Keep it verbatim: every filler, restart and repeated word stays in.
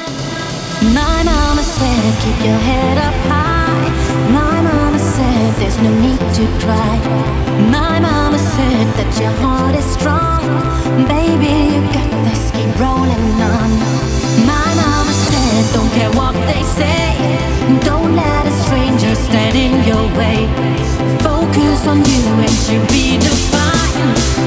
My mama said, keep your head up high. My mama said, there's no need to cry. My mama said that your heart is strong. Baby, you got this, keep rolling on. My mama said, don't care what they say. Don't let a stranger stand in your way. Focus on you and you'll be defined.